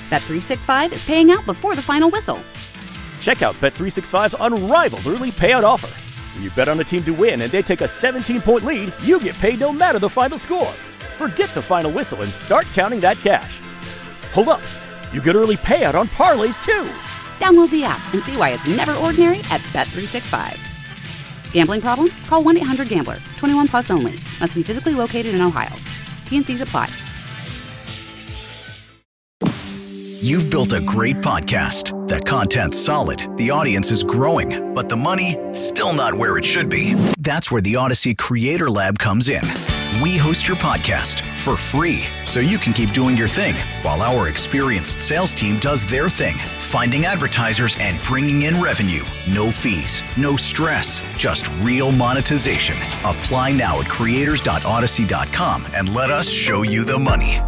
Bet365 is paying out before the final whistle. Check out Bet365's unrivaled early payout offer. When you bet on a team to win and they take a 17-point lead, you get paid no matter the final score. Forget the final whistle and start counting that cash. Hold up. You get early payout on parlays, too. Download the app and see why it's never ordinary at Bet365. Gambling problem? Call 1-800-GAMBLER. 21 plus only. Must be physically located in Ohio. T&Cs apply. You've built a great podcast. The content's solid, the audience is growing, but the money, still not where it should be. That's where the Odyssey Creator Lab comes in. We host your podcast for free, so you can keep doing your thing, while our experienced sales team does their thing, finding advertisers and bringing in revenue. No fees, no stress, just real monetization. Apply now at creators.odyssey.com and let us show you the money.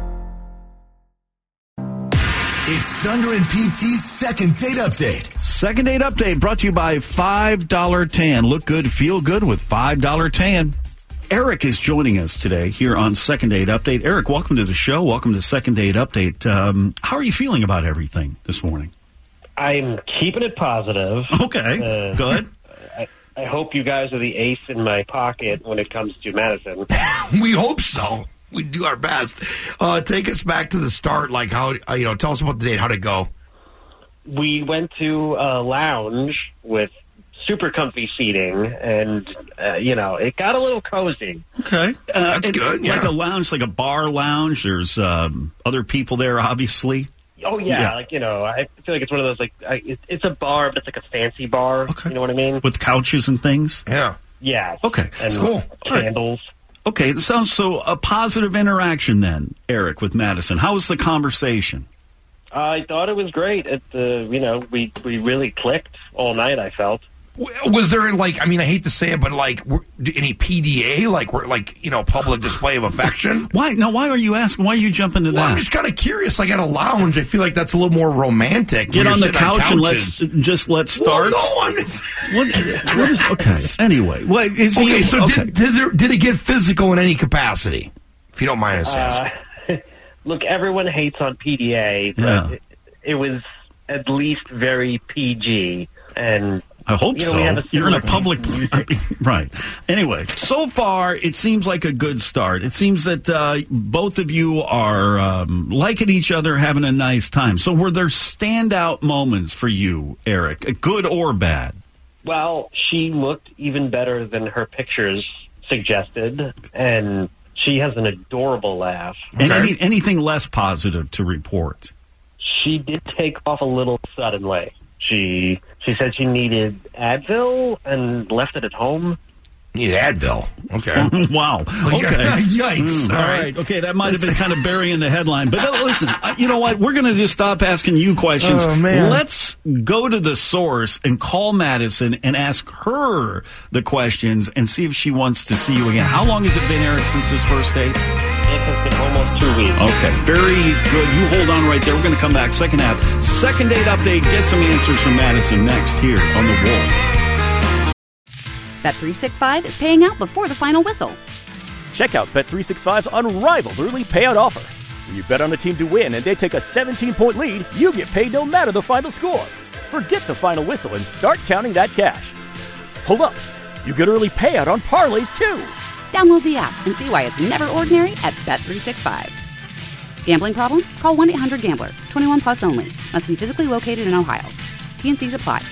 It's Thunder and PT's Second Date Update. Second Date Update brought to you by $5 Tan. Look good, feel good with $5 Tan. Eric is joining us today here on Second Date Update. Eric, welcome to the show. Welcome to Second Date Update. How are you feeling about everything this morning? I'm keeping it positive. Okay, good. I hope you guys are the ace in my pocket when it comes to Madison. We hope so. We do our best. Take us back to the start. Like how, tell us about the date. How'd it go? We went to a lounge with super comfy seating, and, it got a little cozy. Okay. That's good, yeah. Like a lounge, like a bar lounge. There's other people there, obviously. Oh, yeah. I feel like it's one of those, it's a bar, but it's like a fancy bar. Okay. You know what I mean? With couches and things? Yeah. Yeah. Okay. And cool. Candles. Okay, that sounds so a positive interaction then, Eric, with Madison. How was the conversation? I thought it was great. We really clicked all night, I felt. Was there, I hate to say it, but, any PDA? Public display of affection? Why? No, why are you asking? Why are you jumping to that? I'm just kind of curious. At a lounge, I feel like that's a little more romantic. Get on the couch and let's start. Well, no, what is, okay, anyway. What is he, okay, so okay. Did it get physical in any capacity? If you don't mind us asking. Look, everyone hates on PDA, but it was at least very PG, and I hope so. You're in a public... right. Anyway, so far, it seems like a good start. It seems that both of you are liking each other, having a nice time. So were there standout moments for you, Eric, good or bad? Well, she looked even better than her pictures suggested, and she has an adorable laugh. And anything less positive to report? She did take off a little suddenly. She said she needed Advil and left it at home. Need Advil. Okay. Wow. Okay. Yikes. All right. Okay, that might have been kind of burying the headline. But listen, you know what? We're going to just stop asking you questions. Oh, man. Let's go to the source and call Madison and ask her the questions and see if she wants to see you again. How long has it been, Eric, since this first date? It has been almost 2 weeks. Okay, very good. You hold on right there. We're going to come back second half. Second Date Update. Get some answers from Madison next here on The Wolf. Bet365 is paying out before the final whistle. Check out Bet365's unrivaled early payout offer. When you bet on a team to win and they take a 17-point lead, you get paid no matter the final score. Forget the final whistle and start counting that cash. Hold up. You get early payout on parlays, too. Download the app and see why it's never ordinary at Bet365. Gambling problem? Call 1-800-GAMBLER. 21 plus only. Must be physically located in Ohio. T&Cs apply.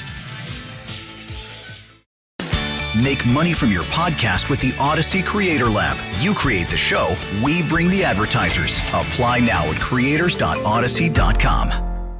Make money from your podcast with the Odyssey Creator Lab. You create the show, we bring the advertisers. Apply now at creators.odyssey.com.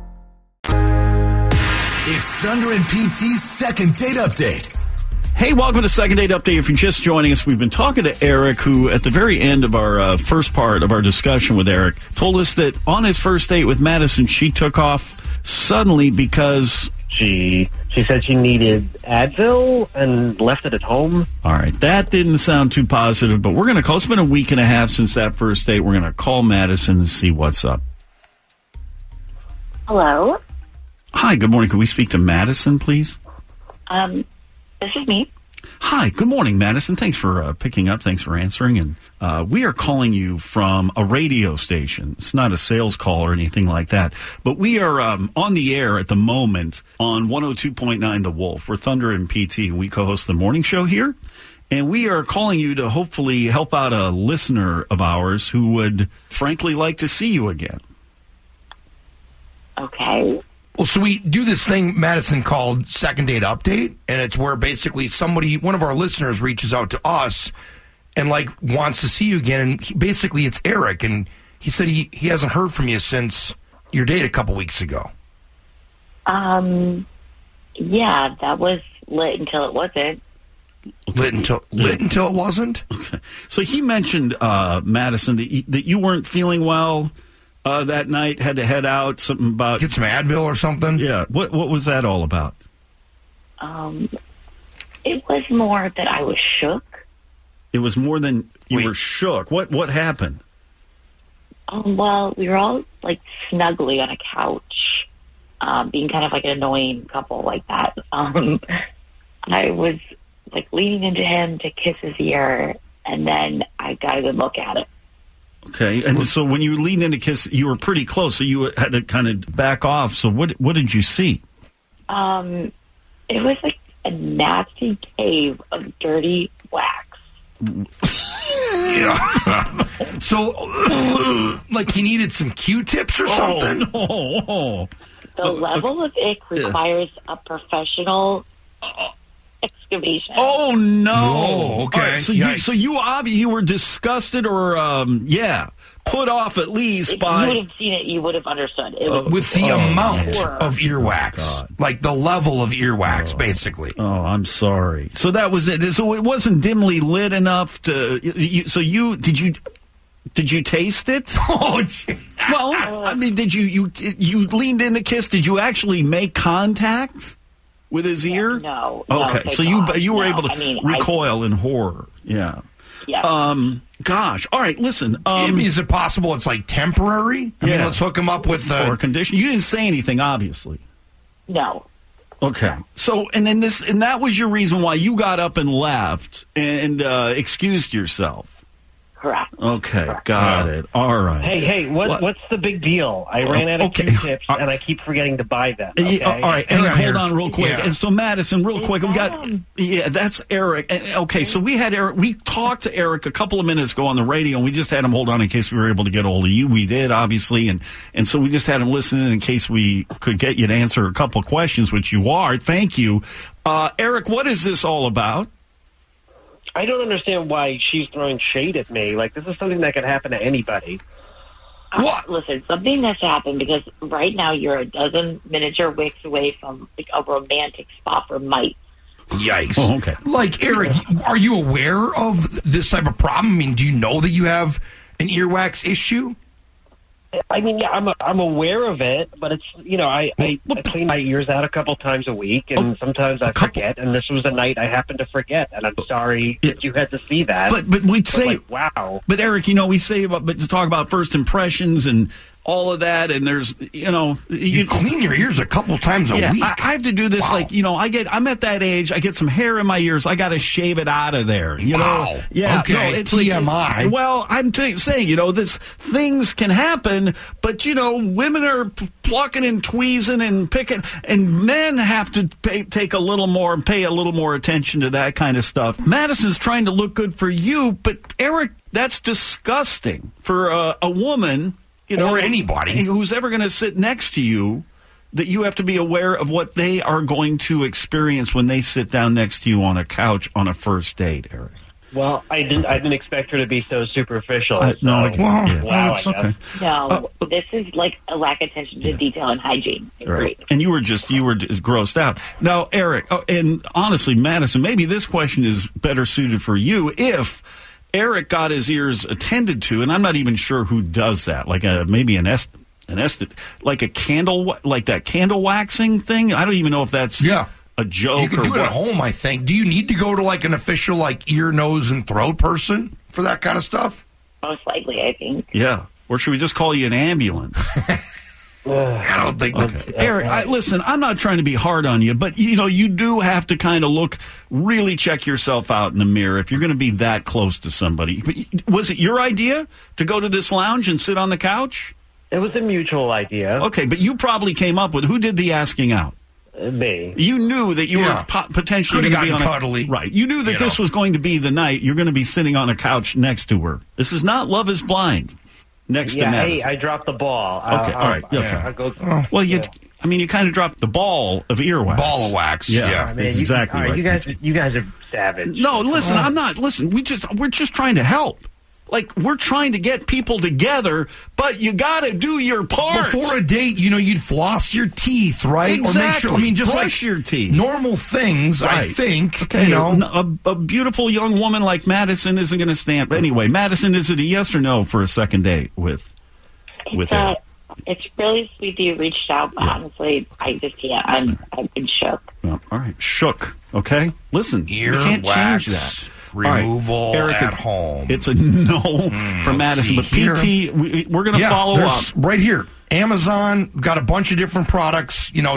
It's Thunder and PT's Second Date Update. Hey, welcome to Second Date Update. If you're just joining us, we've been talking to Eric, who at the very end of our first part of our discussion with Eric, told us that on his first date with Madison, she took off suddenly because... She said she needed Advil and left it at home. All right, that didn't sound too positive, but we're going to call. It's been a week and a half since that first date. We're going to call Madison and see what's up. Hello? Hi, good morning. Can we speak to Madison, please? This is me. Hi, good morning, Madison. Thanks for picking up. Thanks for answering. And we are calling you from a radio station. It's not a sales call or anything like that. But we are on the air at the moment on 102.9 The Wolf. We're Thunder and PT, and we co-host the morning show here. And we are calling you to hopefully help out a listener of ours who would frankly like to see you again. Okay. Well, so we do this thing, Madison, called Second Date Update, and it's where basically one of our listeners reaches out to us and, like, wants to see you again, and basically it's Eric, and he said he hasn't heard from you since your date a couple weeks ago. Yeah, that was lit until it wasn't. Lit until it wasn't? Okay. So he mentioned, Madison, that you weren't feeling well that night, had to head out, something about... Get some Advil or something? Yeah. What was that all about? It was more that I was shook. It was more than you were shook. What happened? Well, we were all, like, snugly on a couch, being kind of like an annoying couple like that. I was, like, leaning into him to kiss his ear, and then I got a good look at it. Okay, and so when you leaned in to kiss, you were pretty close, so you had to kind of back off. So what did you see? It was like a nasty cave of dirty wax. Yeah. So, like, he needed some Q-tips or something? No. The level of ick requires a professional excavation. Oh no! Whoa, okay. Right, so you were disgusted or put off at least if by. you would have seen it, you would have understood. It was with the amount of earwax, God. like the level of earwax, basically. Oh, I'm sorry. So that was it. So it wasn't dimly lit enough to. Did you taste it? Oh, well, I mean, did you leaned in to kiss? Did you actually make contact with his ear? No. Okay, so you were able to recoil in horror. Yeah. Yeah. Gosh. All right. Listen. Is it possible it's like temporary? I mean, let's hook him up with or condition. You didn't say anything, obviously. No. Okay. So, and that was your reason why you got up and left and excused yourself. Correct. Okay, Correct. got it. All right. Hey, what's the big deal? I ran out of Q-tips, and I keep forgetting to buy them. Okay? All right, and hold on real quick. Yeah. And so, Madison, real quick, we got... Yeah, that's Eric. Okay, so we had Eric... We talked to Eric a couple of minutes ago on the radio, and we just had him hold on in case we were able to get a hold of you. We did, obviously, and so we just had him listen in case we could get you to answer a couple of questions, which you are. Thank you. Eric, what is this all about? I don't understand why she's throwing shade at me. Like, this is something that could happen to anybody. Listen, something has to happen because right now you're a dozen miniature wicks away from like a romantic spot for mites. Yikes. Oh, okay. Like, Eric, are you aware of this type of problem? I mean, do you know that you have an earwax issue? I mean, yeah, I'm aware of it, but it's, I clean my ears out a couple times a week, and sometimes I forget, and this was a night I happened to forget, and I'm sorry that you had to see that. But we'd say, wow. But Eric, we say to talk about first impressions and all of that, and there's, you clean your ears a couple times a week. I have to do this. Wow. I'm at that age. I get some hair in my ears. I got to shave it out of there. Wow. Yeah. Okay. No, it's TMI. Well, I'm saying, this things can happen, but women are plucking and tweezing and picking, and men have to pay a little more attention to that kind of stuff. Madison's trying to look good for you, but Eric, that's disgusting for a woman. Or anybody who's ever going to sit next to you, that you have to be aware of what they are going to experience when they sit down next to you on a couch on a first date, Eric. Well, I didn't expect her to be so superficial. Wow. Okay. No, this is like a lack of attention to detail and hygiene. Right. And you were just grossed out. Now, Eric, and honestly, Madison, maybe this question is better suited for you if Eric got his ears attended to, and I'm not even sure who does that. Like maybe like a candle, like that candle waxing thing. I don't even know if that's a joke. You can do it at home, I think. Do you need to go to like an official like ear, nose, and throat person for that kind of stuff? Most likely, I think. Yeah. Or should we just call you an ambulance? I don't think that's... Eric, listen, I'm not trying to be hard on you, but, you do have to kind of really check yourself out in the mirror if you're going to be that close to somebody. Was it your idea to go to this lounge and sit on the couch? It was a mutual idea. Okay, but you probably came up with... Who did the asking out? Me. You knew that you were potentially going to be on cuddly. Right. You knew that this was going to be the night you're going to be sitting on a couch next to her. This is not Love is Blind. Next to Madison. Hey, I dropped the ball. Okay, all right. Okay. Well, you kind of dropped the ball of earwax. Ball of wax. Yeah. I mean, exactly right. You guys are savage. No, listen, I'm not. Listen, we're just trying to help. Like, we're trying to get people together, but you got to do your part. Before a date, you'd floss your teeth, right? Exactly. Or make sure, just brush your teeth. Normal things, right. I think. Okay, a beautiful young woman like Madison isn't going to stand. But anyway, Madison, is it a yes or no for a second date with her? It's really sweet that you reached out, but honestly, I just can't. I've been shook. Well, all right, shook. Okay, listen, you can't change that. Removal Eric, at home. It's a no from Madison. But PT, we're going to follow up. Right here. Amazon got a bunch of different products, $20,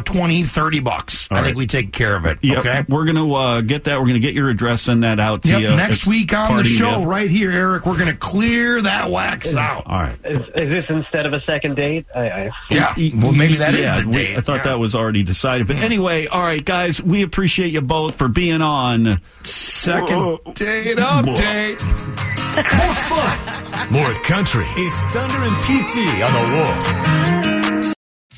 $30. I think we take care of it. Yep. Okay. We're going to get that. We're going to get your address, send that out to you. Next week on the show, right here, Eric, we're going to clear that wax out. All right. Is this instead of a second date? Yeah. Well, maybe that is the date. I thought that was already decided. But anyway, all right, guys, we appreciate you both for being on Second Date Update. More fun, more country. It's Thunder and PT on the Wolf.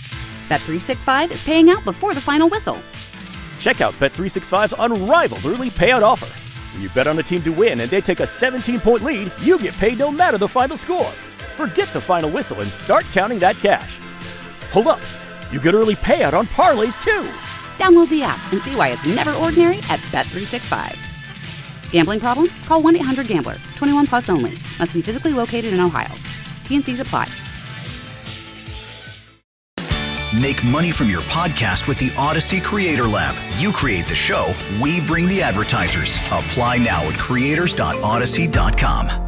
Bet365 is paying out before the final whistle. Check out Bet365's unrivaled early payout offer. When you bet on a team to win and they take a 17-point lead, you get paid no matter the final score. Forget the final whistle and start counting that cash. Hold up. You get early payout on parlays, too. Download the app and see why it's never ordinary at Bet365. Gambling problem? Call 1-800-GAMBLER. 21 plus only. Must be physically located in Ohio. T&Cs apply. Make money from your podcast with the Odyssey Creator Lab. You create the show, we bring the advertisers. Apply now at creators.odyssey.com.